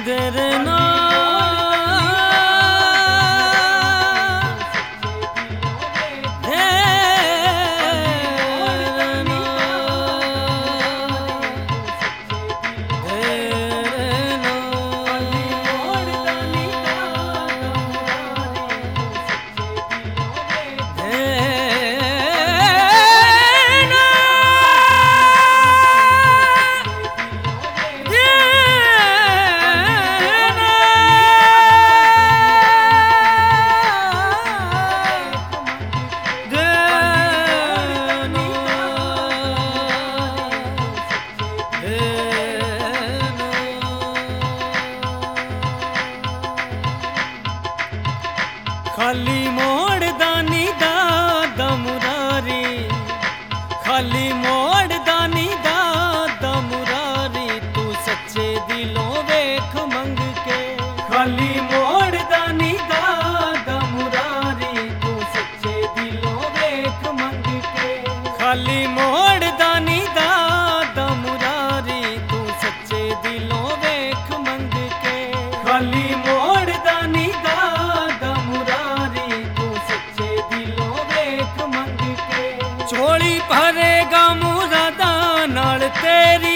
तेरे ना खाली मोड़ दानी दादा मुरारी, खाली मोड़ दानी दादा मुरारी, तू सच्चे दिलों वेख मंग के। खाली मोड़ दानी दादा मुरारी, तू सच्चे दिलों वेख मंग के। खाली मोड़ दानी दादा मुरारी, तू सच्चे दिलों वेख मंग के। खाली मोड़ दानी दादा मुरारी, तू सच्चे दिलों वेख मंग के। झोली भरेगा मुरादा नाल तेरी,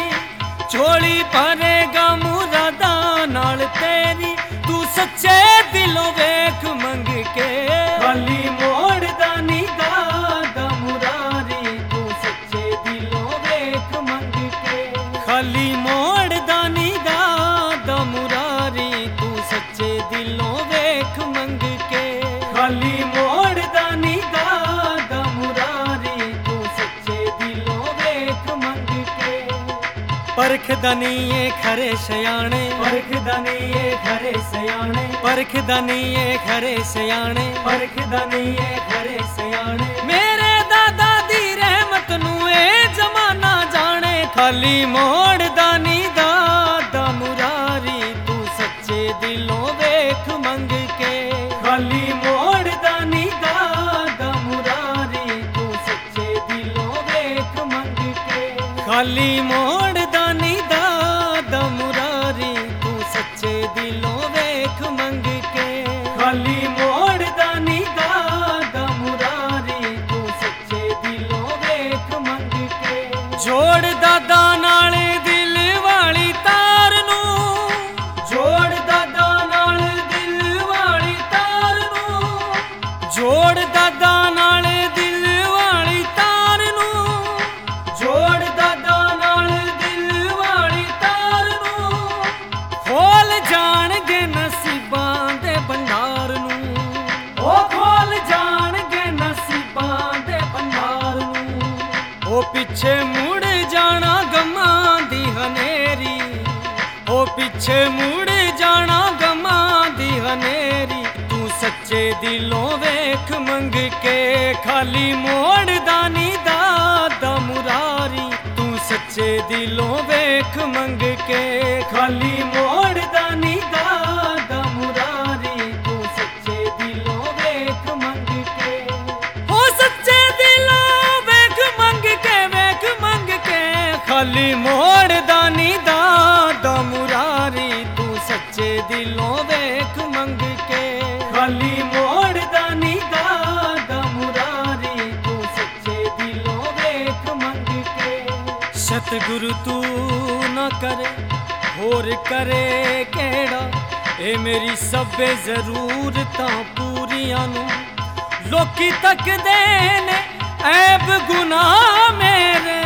झोली भरेगा मुरादा नाल तेरी, तू सच्चे दिलों वेख मंग के। खाली मोड़ दानी दादा मुरारी, तू सच्चे दिलों वेख मंग के। खाली मोड़ दानी दादा मुरारी, तू सच्चे दिलों वेख मंग के। खाली मोड़ दानी दादा मुरारी, तू सच्चे दिलों वेख मंग के। परख दनिए खरे सयाणे, परख दनिए खरे सयाणे, परख दनिए खरे सयाणे, परख दनिए खरे सयाणे। मेरे दादा दी रहमत नू ए जमाना जाने। खाली मोड़ दानी दादा मुरारी, तू सच्चे दिलों वेख मंग के। खाली मोड़ दानी दादा मुरारी, तू सच्चे दिलों वेख मंग के। खाली मोड़ दानी दादा मुरारी, तू सच्चे दिलों वेख मंग के। खाली मोड़ दानी दादा मुरारी, तू सच्चे दिलों वेख मंग के। जोड़ दादा नाल दिल वाली तार नू, जोड़ दादा नाल दिल वाली तार नू, जोड़ दादा नाल दिल वाली तार नू, जोड़ दादा नाल दिल वाली तार नू। खोल जाणगे नसीबां दे भंडार नू, ओ खोल जाणगे नसीबां दे भंडार नू। ओ पिछे मुड़ जाना गमां दी हनेरी, ओ पिछे मुड़ जाना गमां दी हनेरी, तू सच्चे दिलों वेख मंग के। खाली मोड़ दानी दादा मुरारी, तू सच्चे दिलों वेख मंग के। खाली मोड़ दानी दादा मुरारी, तू सच्चे दिलों वेख मंग के। हो सच्चे दिलों वेख मंग के, वेख मंग के। खाली मोड़ दानी दादा मुरारी, तू सच्चे दिलों वेख मंग के। खाली मोड़ दानी दादा मुरारी, तू सच्चे दिलों वेख मंग के। सतगुरु तू ना करे होर करे केड़ा, ए मेरी सबे जरूरतां पूरियां नू। लोकी तकदे ने ऐब गुनाह मेरे,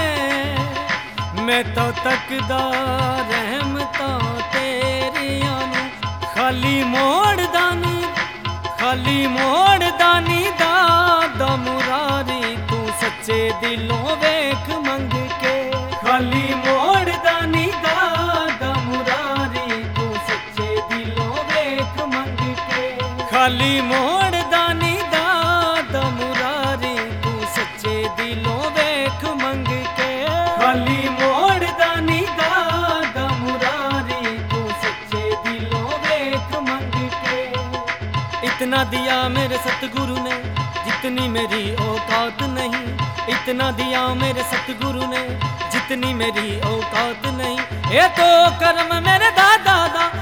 मैं तो तकदा रहमतां तेरियां नू। खाली मोड़ दानी, खाली मोड़ दानी दादा मुरारी, तू सच्चे दिलों वेख मंग के। खाली मोड़ दानी दादा मुरारी, तू सच्चे दिलों वेख मंग के। खाली मोड़ दानी दादा मुरारी, तू सच्चे दिलों वेख मंग के। खाली मोड़ दानी दादा मुरारी, तू सच्चे दिलों वेख मंग के। इतना दिया मेरे सतगुरु ने जितनी मेरी औकात नहीं, इतना दिया मेरे सतगुरु ने जितनी मेरी औकात नहीं। ये तो कर्म मेरे दादा दा,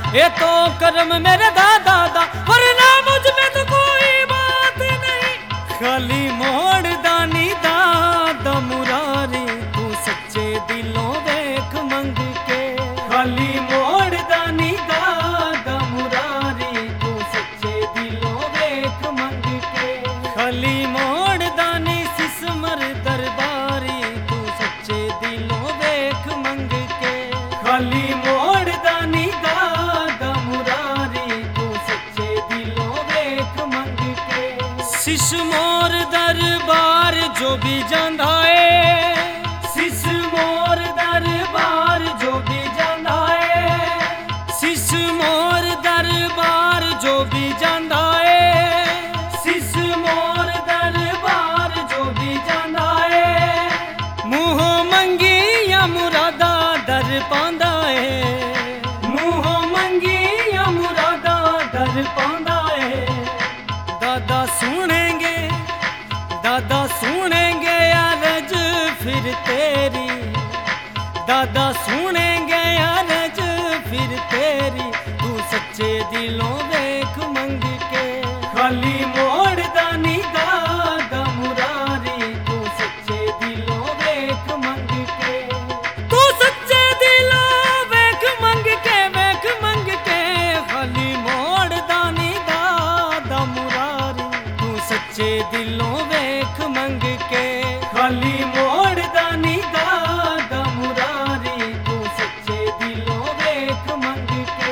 ये तो कर्म मेरे दादा दा, वरना मुझ में तो कोई बात नहीं। खाली मोड़ दानी दादा मुरारी, तू सच्चे दिलों वेख मंग के। खाली मोड़ दानी दादा मुरारी, तू सच्चे दिलों वेख मंग के। खाली मोड़ दानी सिसमर दरबारी, तू सच्चे दिलों वेख मंग के। खाली मोड़ दानी दादा मुरारी, तू सच्चे दिलों वेख मंग के। सिस मोर दरबार जो भी जांदा है, सिस मोर दरबार जो भी जांदा है, सिस मोर दरबार जो भी जांदा है, सिस मोर दरबार जो भी जांदा है। मुँह मंगी या मुरादा दर पांदा है, मुँह मंगी या मुरादा दर पांदा है। दादा सुनेंगे, दादा सुनेंगे यारज फिर तेरी, दादा सुनेंगे यारज फिर तेरी, तू सच्चे दिलों वेख मंग के। खाली मोड़ दानी दादा मुरारी, तू सच्चे दिलों वेख मंग के। तू सच्चे दिलों वेख मंग के, वेख मंग के। खाली मोड़ दानी दादा मुरारी, तू सच्चे दिलों वेख मंग के। खाली मोड़ दानी दादा मुरारी, तू सच्चे दिलों वेख मंग के।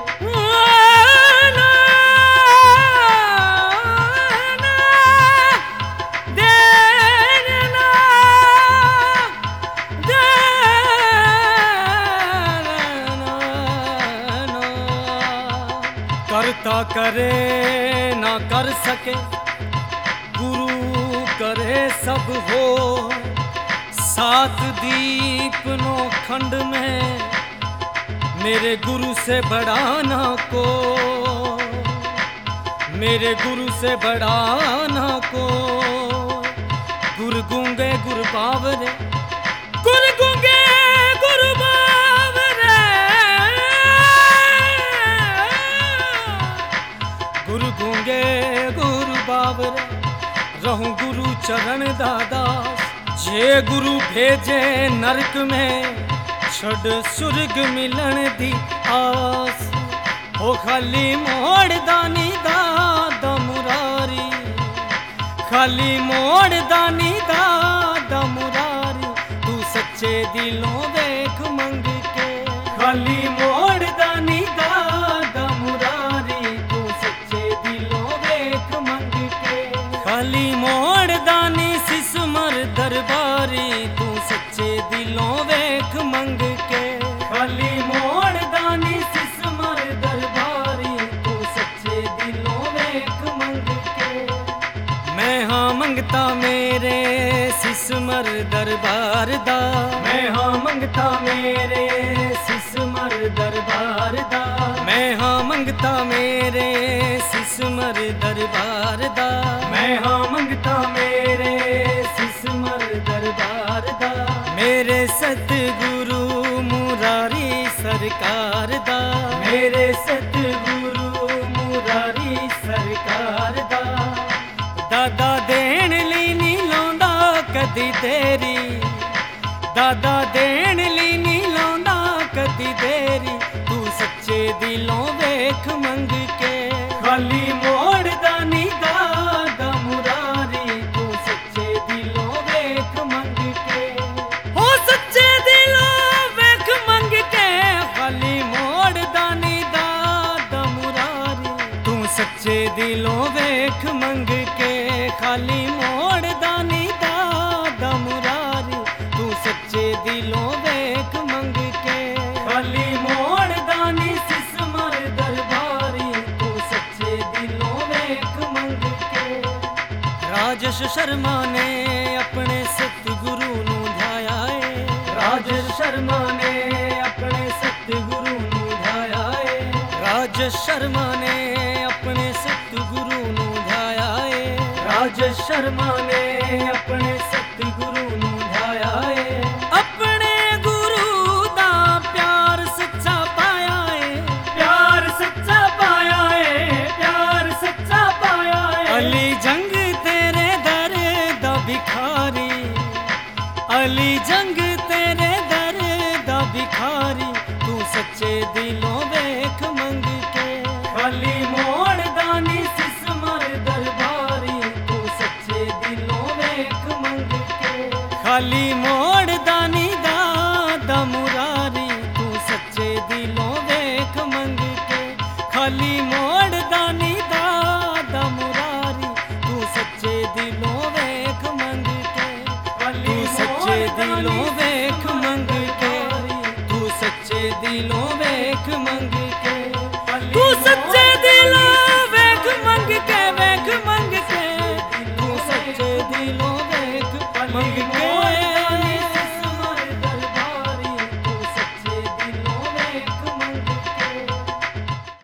ना, ना, देना, देना, ना। करता करे ना कर सके, गुरु करे सब हो। सात दीप नो खंड में, मेरे गुरु से बड़ा ना को, मेरे गुरु से बड़ा ना को। गुर गूंगे गुर बावरे, गुर गूंगे गुर बावरे, गुरु गूंगे गुरु बावरे। रहूं गुरु चरण दादास, जे गुरु भेजे नरक में, छड़ सुर्ग मिलन दी आस। हो खाली मोड़ दानी दादा मुरारी, खाली मोड़ दानी दादा मुरारी, तू सच्चे दिलों वेख मंग के। खाली मोड़ दानी दादा मुरारी, तू सच्चे दिलों वेख मंग के। खाली मोड़ दानी सिसमर दरबारी, तू सच्चे दिलों वेख मंग के। खाली मोड़ दानी सिसमर दरबारी, तू सच्चे दिलों वेख मंग के। मैं हाँ मंगता मेरे सिसमर दरबार दा, मैं हाँ मंगता मेरे सिसमर दरबार दा, मैं हाँ मंगता मेरे सिसमर दरबार दा, मैं हाँ मंगता मेरे सिसमर दरबार दा। मेरे सतगुरु मुरारी सरकार दा, मेरे सतगुरु मुरारी सरकार दा। दादा देण ली नी लाउंदा कदी देरी, दादा देण ली नी लाउंदा कदी देरी, तू सच्चे दिलों वेख मंग के। खाली मोड़ दानी दादा मुरारी, तू सच्चे दिलों वेख मंग के। हो सच्चे दिलों वेख मंग के। खाली मोड़ दानी दादा मुरारी, तू सच्चे दिलों वेख मंग के। खाली मोड़ दानी दादा मुरारी, तू सच्चे दिलों वेख मंग के। खाली मोड़ दानी सिसमर दरबारी, तू सच्चे दिलों वेख मंग के। राजेश शर्मा ने अपने सतगुरु नू ध्याया है, राजेश शर्मा ने अपने सतगुरु नू ध्याया है, राजेश शर्मा ने अपने सतगुरु नू ध्याया है, राजेश शर्मा ने अपने सतगुरु नू ध्याया है। अपने गुरु दा प्यार सच्चा पाया है, प्यार वेख मंग के तू सच्चे दिलों वेख मंग के तू सच्चे दिलों